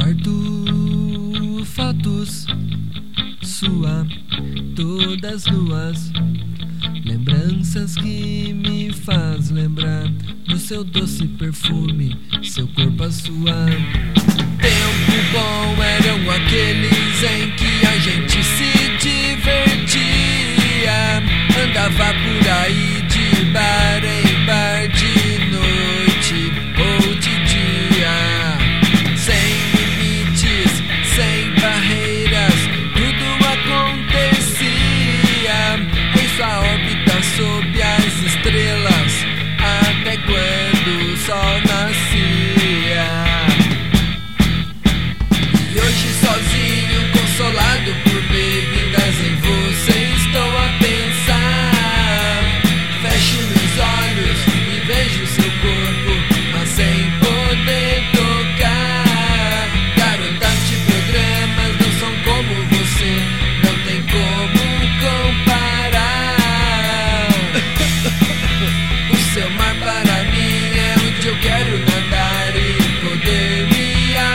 Quarto, fotos sua, todas nuas, lembranças que me faz lembrar do seu doce perfume, seu corpo a suar. Tempo bom eram aqueles em que a gente se divertia, andava por aí de bar em bar, de noite ou de dia, sem limites, sem barreiras, tudo acontecia em sua órbita sob as estrelas, até quando o sol nascia. E hoje sozinho, consolado por bebidas em você, estou a pensar. Fecho meus olhos e vejo seu corpo, mas sem poder tocar. Garotas de programas não são como você, não tem como comparar. O seu mar para mim é onde eu quero nadar e poder me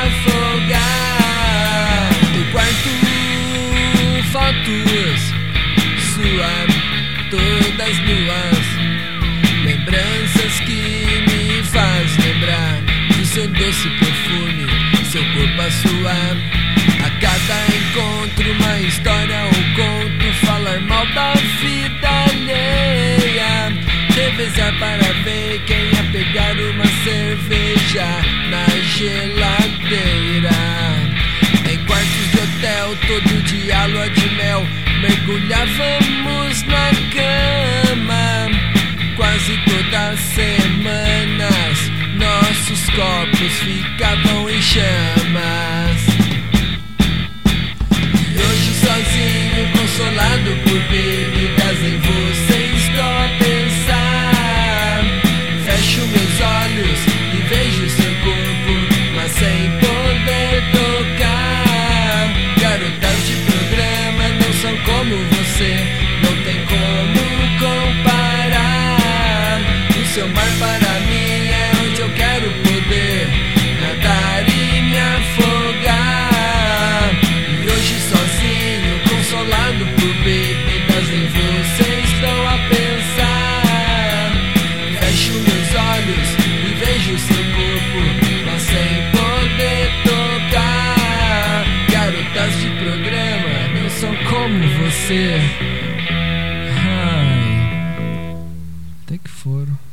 afogar. No quarto, fotos sua, todas nuas, lembranças que me faz lembrar do seu doce perfume, seu corpo a suar. A cada encontro uma história ou conto, falar mal da vida alheia, revezar para ver quem ia pegar uma cerveja na geladeira. Em quartos de hotel, todo dia lua de mel, mergulhávamos na cama. Quase todas semanas nossos corpos ficavam em chamas. E hoje sozinho, consolado por bebidas em você, estou a pensar. Fecho meus olhos e vejo seu corpo, mas sem poder tocar. Garotas de programa não são como você, não tem como comparar. O seu mar para mim é onde eu quero poder nadar e me afogar. E hoje sozinho, consolado por bebidas em você, estou a pensar. Fecho meus olhos e vejo seu corpo, mas sem poder tocar. Garotas de programa não são como você. Ai, até que foram.